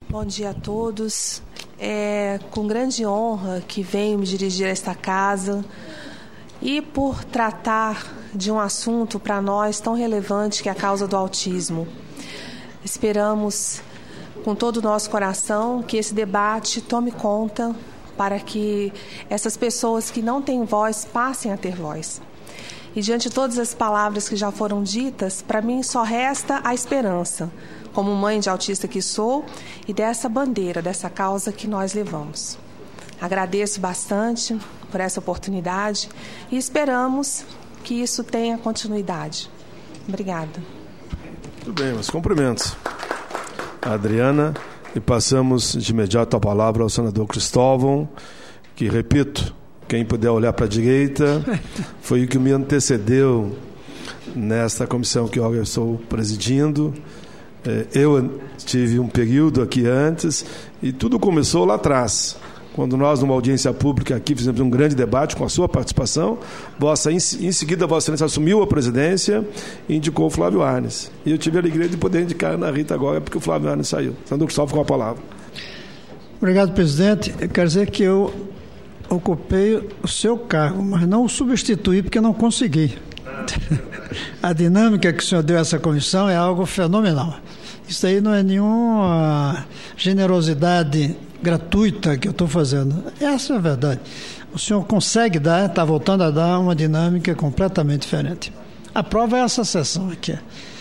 Bom dia a todos. É com grande honra que venho me dirigir a esta casa e por tratar de um assunto para nós tão relevante que é a causa do autismo. Esperamos com todo o nosso coração que esse debate tome conta para que essas pessoas que não têm voz passem a ter voz. E diante de todas as palavras que já foram ditas, para mim só resta a esperança, como mãe de autista que sou, e dessa bandeira, dessa causa que nós levamos. Agradeço bastante por essa oportunidade e esperamos que isso tenha continuidade. Obrigada. Muito bem, meus cumprimentos. Adriana, e passamos de imediato a palavra ao senador Cristóvão, que, repito, quem puder olhar para a direita, foi o que me antecedeu nesta comissão que eu estou presidindo. Eu tive um período aqui antes e tudo começou lá atrás, quando nós, numa audiência pública aqui, fizemos um grande debate com a sua participação. Em seguida, Vossa Excelência assumiu a presidência e indicou o Flávio Arnes. E eu tive a alegria de poder indicar a Ana Rita agora, porque o Flávio Arnes saiu. Senador Cristóvão, com a palavra. Obrigado, presidente. Eu quero dizer que eu ocupei o seu cargo, mas não o substituí porque não consegui. A dinâmica que o senhor deu a essa comissão é algo fenomenal. Isso aí não é nenhuma generosidade gratuita que eu estou fazendo. Essa é a verdade. O senhor consegue dar, está voltando a dar uma dinâmica completamente diferente. A prova é essa sessão aqui,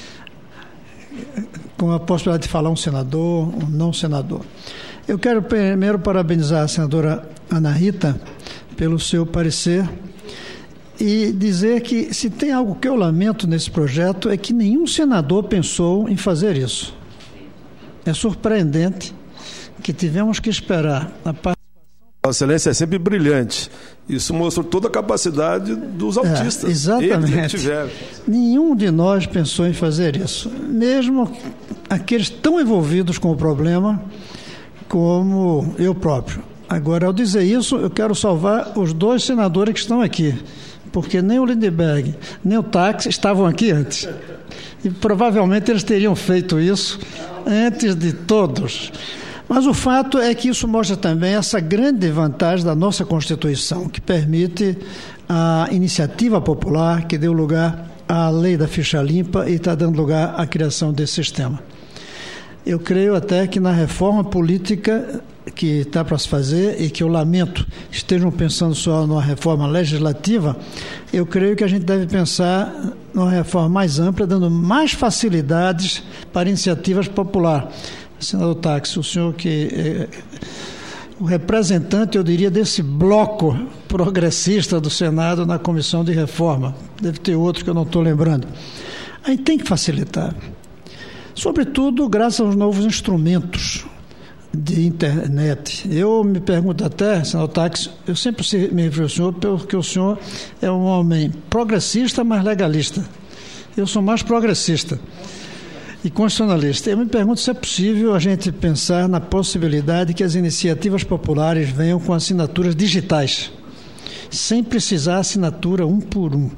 com a possibilidade de falar um senador, um não senador. Eu quero primeiro parabenizar a senadora Ana Rita pelo seu parecer e dizer que se tem algo que eu lamento nesse projeto é que nenhum senador pensou em fazer isso. É surpreendente que tivemos que esperar a participação. Vossa Excelência é sempre brilhante. Isso mostrou toda a capacidade dos autistas. Exatamente. Eles tiveram. Nenhum de nós pensou em fazer isso. Mesmo aqueles tão envolvidos com o problema como eu próprio. Agora, ao dizer isso, eu quero salvar os dois senadores que estão aqui, porque nem o Lindbergh, nem o Táxi estavam aqui antes. E provavelmente eles teriam feito isso antes de todos. Mas o fato é que isso mostra também essa grande vantagem da nossa Constituição, que permite a iniciativa popular, que deu lugar à lei da ficha limpa e está dando lugar à criação desse sistema. Eu creio até que na reforma política que está para se fazer e que eu lamento estejam pensando só numa reforma legislativa, eu creio que a gente deve pensar numa reforma mais ampla, dando mais facilidades para iniciativas populares. Senador Táxi, o senhor que é o representante, eu diria, desse bloco progressista do Senado na comissão de reforma. Deve ter outro que eu não estou lembrando. Aí tem que facilitar. Sobretudo graças aos novos instrumentos de internet. Eu me pergunto até, senador Táxi, eu sempre me refiro ao senhor porque o senhor é um homem progressista, mas legalista. Eu sou mais progressista e constitucionalista. Eu me pergunto se é possível a gente pensar na possibilidade que as iniciativas populares venham com assinaturas digitais, sem precisar assinatura um por um.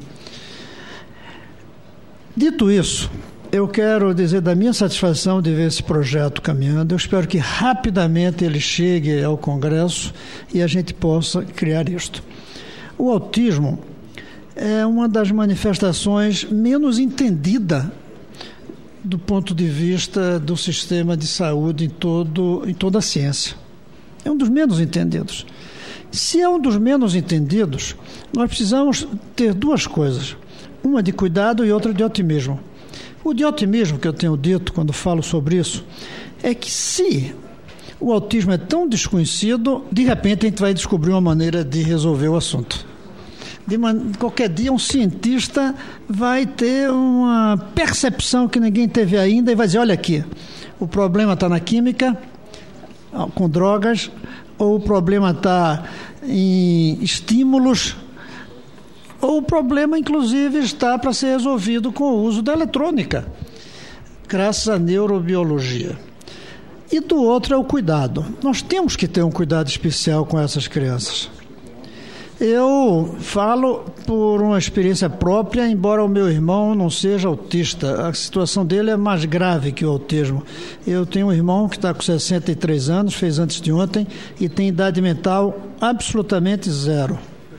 Dito isso, eu quero dizer da minha satisfação de ver esse projeto caminhando. Eu espero que rapidamente ele chegue ao Congresso e a gente possa criar isto. O autismo é uma das manifestações menos entendida do ponto de vista do sistema de saúde em toda a ciência. É um dos menos entendidos. Se é um dos menos entendidos, nós precisamos ter duas coisas. Uma de cuidado e outra de otimismo. O de otimismo que eu tenho dito quando falo sobre isso é que se o autismo é tão desconhecido, de repente a gente vai descobrir uma maneira de resolver o assunto. Qualquer dia um cientista vai ter uma percepção que ninguém teve ainda e vai dizer, olha aqui, o problema está na química, com drogas, ou o problema está em estímulos, ou o problema, inclusive, está para ser resolvido com o uso da eletrônica, graças à neurobiologia. E do outro é o cuidado. Nós temos que ter um cuidado especial com essas crianças. Eu falo por uma experiência própria, embora o meu irmão não seja autista. A situação dele é mais grave que o autismo. Eu tenho um irmão que está com 63 anos, fez antes de ontem, e tem idade mental absolutamente zero.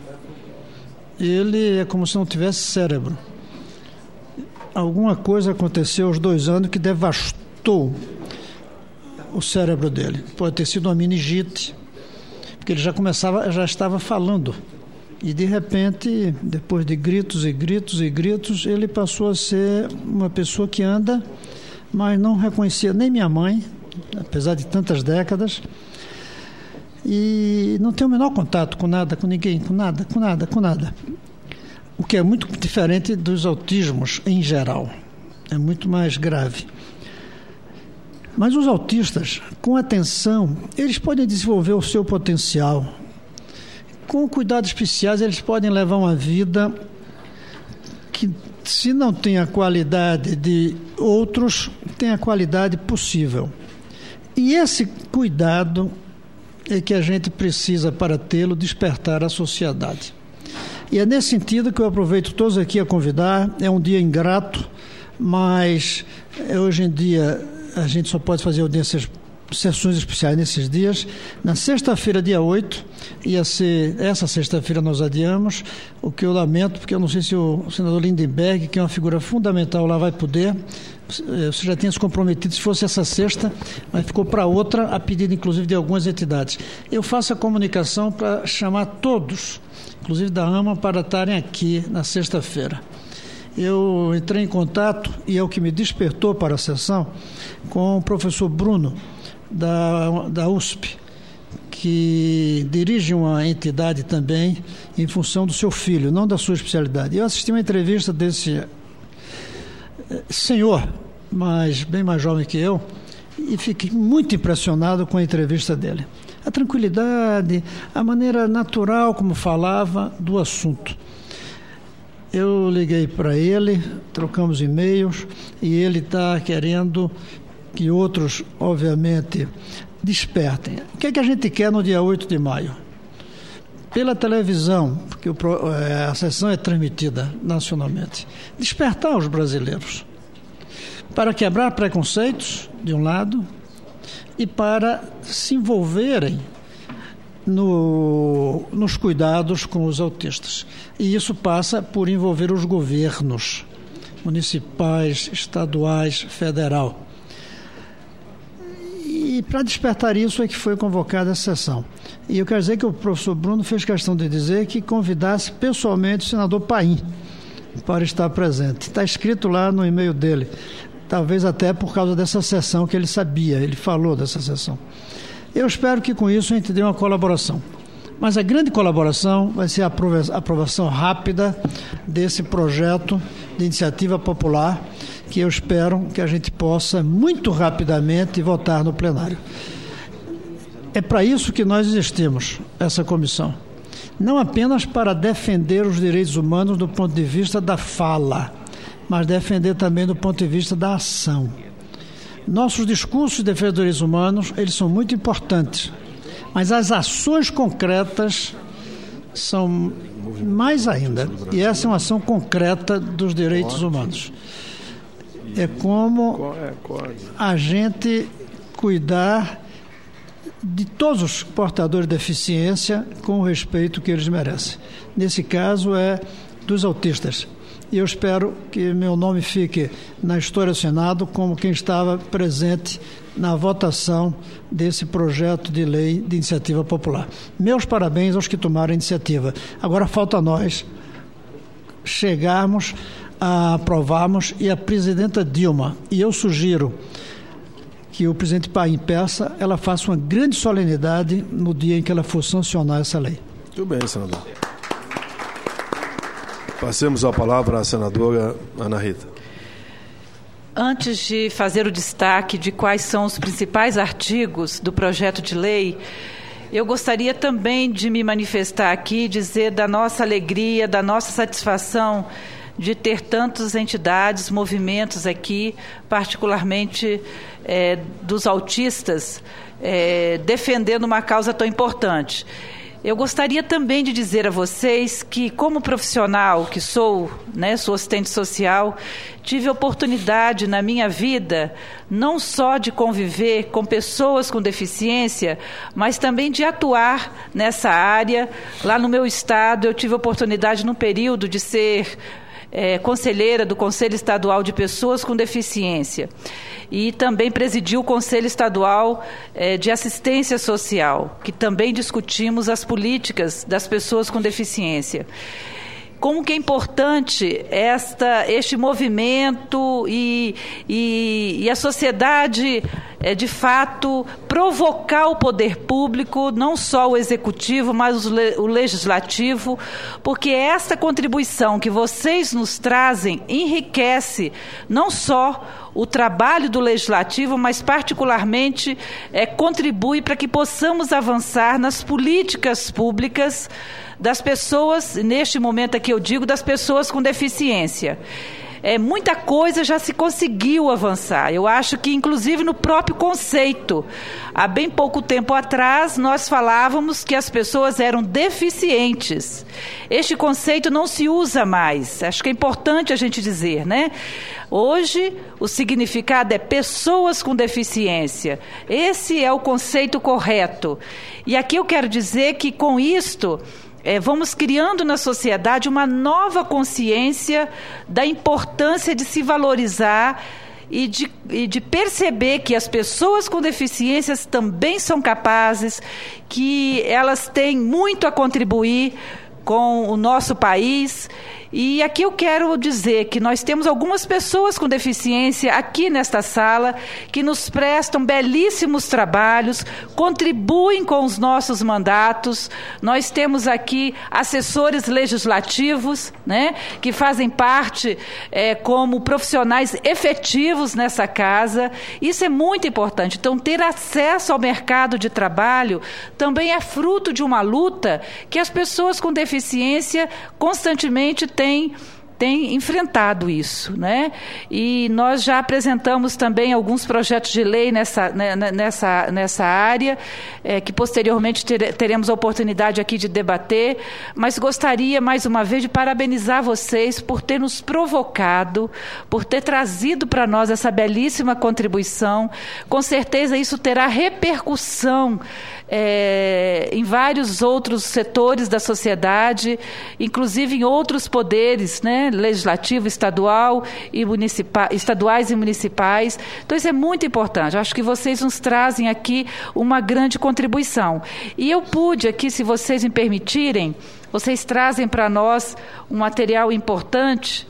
Ele é como se não tivesse cérebro. Alguma coisa aconteceu aos 2 anos que devastou o cérebro dele. Pode ter sido uma meningite, porque ele já estava falando. E, de repente, depois de gritos e gritos e gritos, ele passou a ser uma pessoa que anda, mas não reconhecia nem minha mãe, apesar de tantas décadas, e não tem o menor contato com nada, com ninguém, com nada. O que é muito diferente dos autismos em geral. É muito mais grave. Mas os autistas, com atenção, eles podem desenvolver o seu potencial. Com cuidados especiais, eles podem levar uma vida que, se não tem a qualidade de outros, tem a qualidade possível. E esse cuidado é que a gente precisa, para tê-lo, despertar a sociedade. E é nesse sentido que eu aproveito todos aqui a convidar. É um dia ingrato, mas hoje em dia a gente só pode fazer audiências, sessões especiais nesses dias. Na sexta-feira, dia 8, ia ser, essa sexta-feira nós adiamos, o que eu lamento, porque eu não sei se o senador Lindenberg, que é uma figura fundamental lá, vai poder. Você já tinha se comprometido se fosse essa sexta, mas ficou para outra, a pedido inclusive de algumas entidades. Eu faço a comunicação para chamar todos, inclusive da AMA, para estarem aqui na sexta-feira. Eu entrei em contato, e é o que me despertou para a sessão, com o professor Bruno, da USP, que dirige uma entidade também em função do seu filho, não da sua especialidade. Eu assisti uma entrevista desse senhor, mas bem mais jovem que eu, e fiquei muito impressionado com a entrevista dele. A tranquilidade, a maneira natural como falava do assunto. Eu liguei para ele, trocamos e-mails, e ele está querendo que outros, obviamente, despertem. O que é que a gente quer no dia 8 de maio? Pela televisão, porque a sessão é transmitida nacionalmente. Despertar os brasileiros para quebrar preconceitos, de um lado, e para se envolverem nos cuidados com os autistas. E isso passa por envolver os governos municipais, estaduais, federal. E para despertar isso é que foi convocada essa sessão. E eu quero dizer que o professor Bruno fez questão de dizer que convidasse pessoalmente o senador Paim para estar presente. Está escrito lá no e-mail dele, talvez até por causa dessa sessão que ele sabia, ele falou dessa sessão. Eu espero que com isso a gente dê uma colaboração. Mas a grande colaboração vai ser a aprovação rápida desse projeto de iniciativa popular, que eu espero que a gente possa muito rapidamente votar no plenário. É para isso que nós existimos, essa comissão. Não apenas para defender os direitos humanos do ponto de vista da fala, mas defender também do ponto de vista da ação. Nossos discursos de defesa dos direitos humanos, eles são muito importantes, mas as ações concretas são mais ainda. E essa é uma ação concreta dos direitos humanos. É como a gente cuidar de todos os portadores de deficiência com o respeito que eles merecem. Nesse caso é dos autistas. E eu espero que meu nome fique na história do Senado como quem estava presente na votação desse projeto de lei de iniciativa popular. Meus parabéns aos que tomaram a iniciativa. Agora falta a nós chegarmos a aprovarmos, e a presidenta Dilma, e eu sugiro que o presidente Paim peça, ela faça uma grande solenidade no dia em que ela for sancionar essa lei. Muito bem, senador. Passemos a palavra à senadora Ana Rita. Antes de fazer o destaque de quais são os principais artigos do projeto de lei, eu gostaria também de me manifestar aqui, dizer da nossa alegria, da nossa satisfação de ter tantas entidades, movimentos aqui, particularmente dos autistas, defendendo uma causa tão importante. Eu gostaria também de dizer a vocês que, como profissional que sou, sou assistente social, tive a oportunidade na minha vida não só de conviver com pessoas com deficiência, mas também de atuar nessa área. Lá no meu estado, eu tive a oportunidade, num período, de ser conselheira do Conselho Estadual de Pessoas com Deficiência. E também presidi o Conselho Estadual de Assistência Social, que também discutimos as políticas das pessoas com deficiência. Como que é importante este movimento e a sociedade, de fato, provocar o poder público, não só o executivo, mas o legislativo, porque esta contribuição que vocês nos trazem enriquece não só o trabalho do legislativo, mas particularmente contribui para que possamos avançar nas políticas públicas das pessoas, neste momento aqui eu digo, das pessoas com deficiência. Muita coisa já se conseguiu avançar. Eu acho que, inclusive, no próprio conceito. Há bem pouco tempo atrás, nós falávamos que as pessoas eram deficientes. Este conceito não se usa mais. Acho que é importante a gente dizer, Hoje, o significado é pessoas com deficiência. Esse é o conceito correto. E aqui eu quero dizer que, com isto, vamos criando na sociedade uma nova consciência da importância de se valorizar e de perceber que as pessoas com deficiências também são capazes, que elas têm muito a contribuir com o nosso país. E aqui eu quero dizer que nós temos algumas pessoas com deficiência aqui nesta sala que nos prestam belíssimos trabalhos, contribuem com os nossos mandatos. Nós temos aqui assessores legislativos, que fazem parte como profissionais efetivos nessa casa. Isso é muito importante. Então, ter acesso ao mercado de trabalho também é fruto de uma luta que as pessoas com deficiência constantemente têm enfrentado isso, E nós já apresentamos também alguns projetos de lei nessa área, que posteriormente teremos a oportunidade aqui de debater, mas gostaria mais uma vez de parabenizar vocês por ter nos provocado, por ter trazido para nós essa belíssima contribuição. Com certeza isso terá repercussão em vários outros setores da sociedade, inclusive em outros poderes, legislativo, estadual e estaduais e municipais. Então isso é muito importante. Acho que vocês nos trazem aqui uma grande contribuição. E eu pude aqui, se vocês me permitirem, vocês trazem para nós um material importante.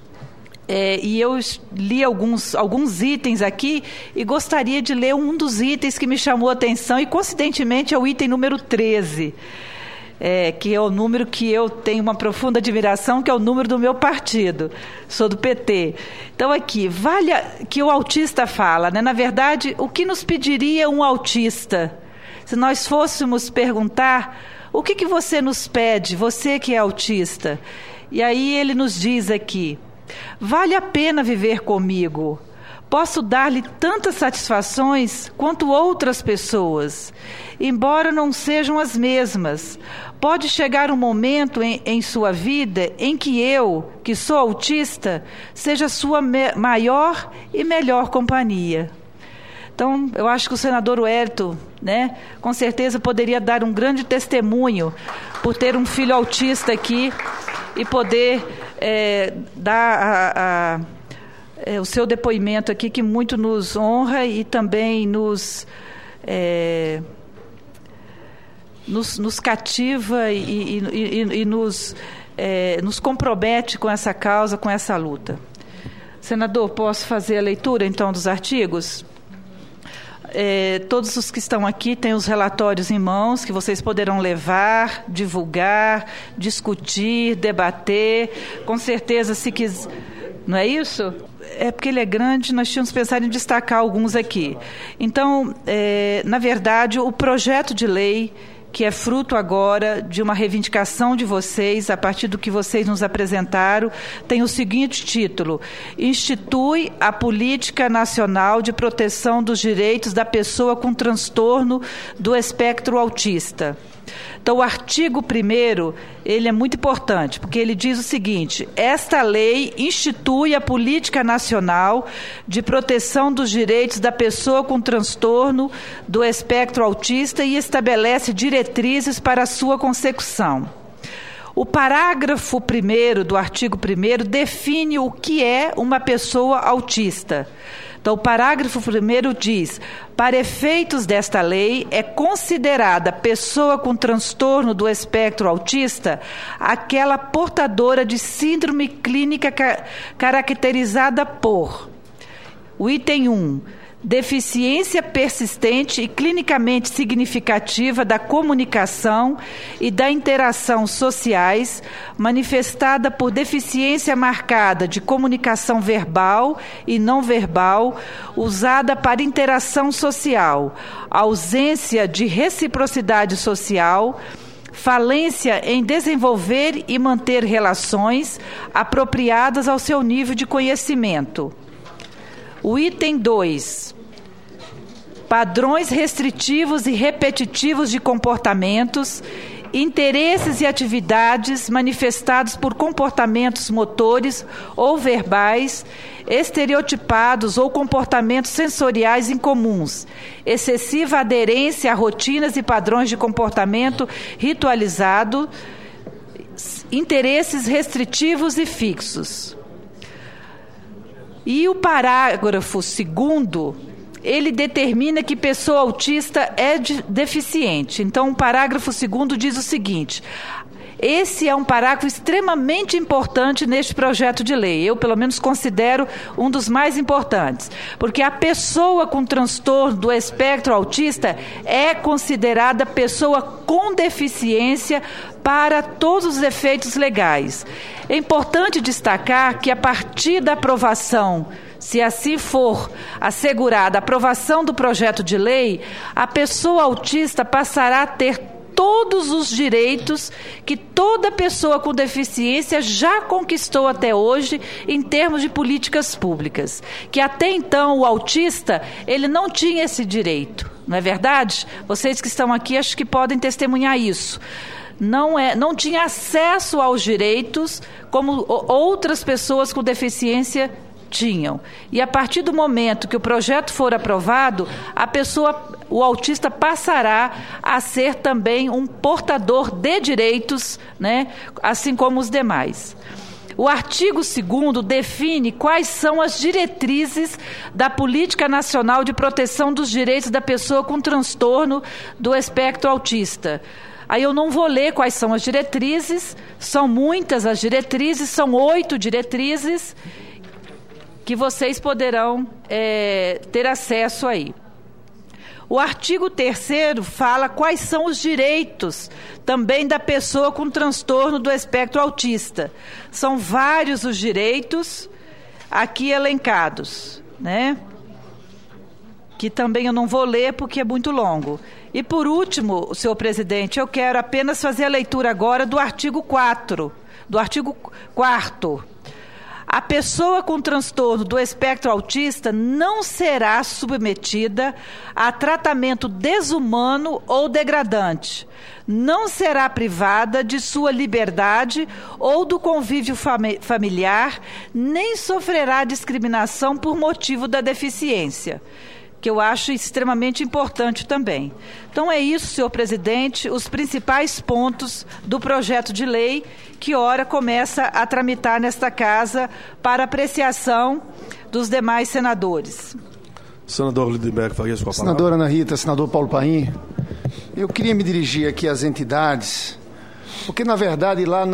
E eu li alguns itens aqui e gostaria de ler um dos itens que me chamou a atenção, e coincidentemente é o item número 13, que é o número que eu tenho uma profunda admiração, que é o número do meu partido, sou do PT. Então aqui, vale que o autista fala, Na verdade, o que nos pediria um autista? Se nós fôssemos perguntar, o que você nos pede, você que é autista? E aí ele nos diz aqui: vale a pena viver comigo. Posso dar-lhe tantas satisfações quanto outras pessoas, embora não sejam as mesmas. Pode chegar um momento em sua vida em que eu, que sou autista, seja sua maior e melhor companhia. Então, eu acho que o senador Wellington, com certeza poderia dar um grande testemunho por ter um filho autista aqui e poder dar o seu depoimento aqui, que muito nos honra e também nos cativa e nos compromete com essa causa, com essa luta. Senador, posso fazer a leitura, então, dos artigos? Todos os que estão aqui têm os relatórios em mãos, que vocês poderão levar, divulgar, discutir, debater. Com certeza, se quiser... Não é isso? É porque ele é grande, nós tínhamos pensado em destacar alguns aqui. Então, na verdade, o projeto de lei que é fruto agora de uma reivindicação de vocês, a partir do que vocês nos apresentaram, tem o seguinte título: Institui a Política Nacional de Proteção dos Direitos da Pessoa com Transtorno do Espectro Autista. Então, o artigo 1º, ele é muito importante, porque ele diz o seguinte: esta lei institui a Política Nacional de Proteção dos Direitos da Pessoa com Transtorno do Espectro Autista e estabelece diretrizes para a sua consecução. O parágrafo 1º do artigo 1º define o que é uma pessoa autista. Então, o parágrafo 1º diz: para efeitos desta lei, é considerada pessoa com transtorno do espectro autista aquela portadora de síndrome clínica caracterizada por... O item 1. Deficiência persistente e clinicamente significativa da comunicação e da interação sociais, manifestada por deficiência marcada de comunicação verbal e não verbal, usada para interação social, ausência de reciprocidade social, falência em desenvolver e manter relações apropriadas ao seu nível de conhecimento. O item 2. Padrões restritivos e repetitivos de comportamentos, interesses e atividades manifestados por comportamentos motores ou verbais, estereotipados ou comportamentos sensoriais incomuns, excessiva aderência a rotinas e padrões de comportamento ritualizado, interesses restritivos e fixos. E o parágrafo 2º, ele determina que pessoa autista é deficiente. Então, o parágrafo 2º diz o seguinte: esse é um parágrafo extremamente importante neste projeto de lei. Eu, pelo menos, considero um dos mais importantes, porque a pessoa com transtorno do espectro autista é considerada pessoa com deficiência para todos os efeitos legais. É importante destacar que, a partir da aprovação, se assim for assegurada a aprovação do projeto de lei, a pessoa autista passará a ter todos os direitos que toda pessoa com deficiência já conquistou até hoje em termos de políticas públicas. Que até então o autista, ele não tinha esse direito, não é verdade? Vocês que estão aqui acho que podem testemunhar isso. Não tinha acesso aos direitos como outras pessoas com deficiência tinham. E a partir do momento que o projeto for aprovado, o autista passará a ser também um portador de direitos, né, assim como os demais. O artigo 2º define quais são as diretrizes da Política Nacional de Proteção dos Direitos da Pessoa com Transtorno do Espectro Autista. Aí eu não vou ler quais são as diretrizes, são muitas as diretrizes, são 8 diretrizes que vocês poderão ter acesso aí. O artigo 3º fala quais são os direitos também da pessoa com transtorno do espectro autista. São vários os direitos aqui elencados, né? Que também eu não vou ler porque é muito longo. E por último, senhor presidente, eu quero apenas fazer a leitura agora do artigo 4º, do artigo 4º. A pessoa com transtorno do espectro autista não será submetida a tratamento desumano ou degradante. Não será privada de sua liberdade ou do convívio familiar, nem sofrerá discriminação por motivo da deficiência, que eu acho extremamente importante também. Então é isso, senhor presidente, os principais pontos do projeto de lei que ora começa a tramitar nesta casa para apreciação dos demais senadores. Senador Lindenberg Farias, com a palavra. Senadora Ana Rita, senador Paulo Paim, eu queria me dirigir aqui às entidades, porque na verdade lá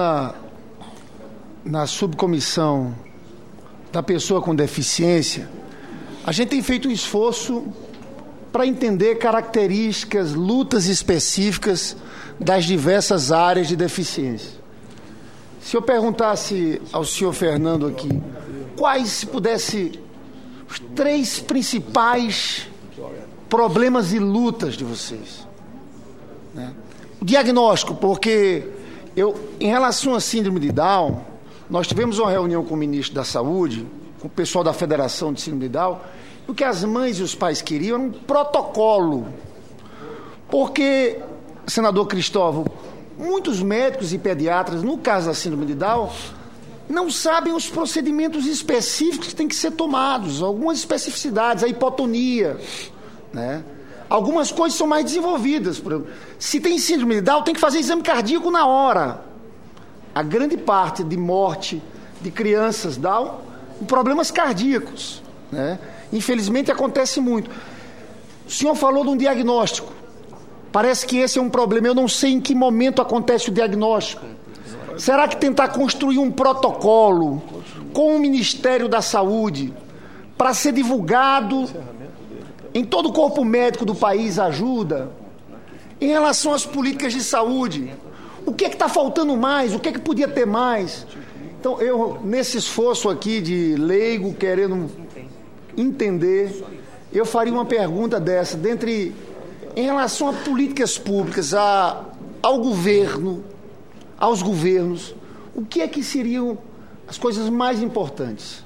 na subcomissão da pessoa com deficiência, a gente tem feito um esforço para entender características, lutas específicas das diversas áreas de deficiência. Se eu perguntasse ao senhor Fernando aqui, quais, se pudesse, os 3 principais problemas e lutas de vocês, né? O diagnóstico, porque em relação à síndrome de Down, nós tivemos uma reunião com o ministro da Saúde, com o pessoal da Federação de Síndrome de Down, e o que as mães e os pais queriam era um protocolo. Porque, senador Cristóvão, muitos médicos e pediatras, no caso da síndrome de Down, não sabem os procedimentos específicos que têm que ser tomados, algumas especificidades, a hipotonia, né? Algumas coisas são mais desenvolvidas. Por exemplo, se tem síndrome de Down, tem que fazer exame cardíaco na hora. A grande parte de morte de crianças Down, problemas cardíacos, né? Infelizmente acontece muito. O senhor falou de um diagnóstico. Parece que esse é um problema. Eu não sei em que momento acontece o diagnóstico. Será que tentar construir um protocolo com o Ministério da Saúde para ser divulgado em todo o corpo médico do país ajuda? Em relação às políticas de saúde, o que é que está faltando mais? O que é que podia ter mais? Então, eu, nesse esforço aqui de leigo, querendo entender, eu faria uma pergunta dessa, em relação a políticas públicas, ao governo, aos governos, o que é que seriam as coisas mais importantes?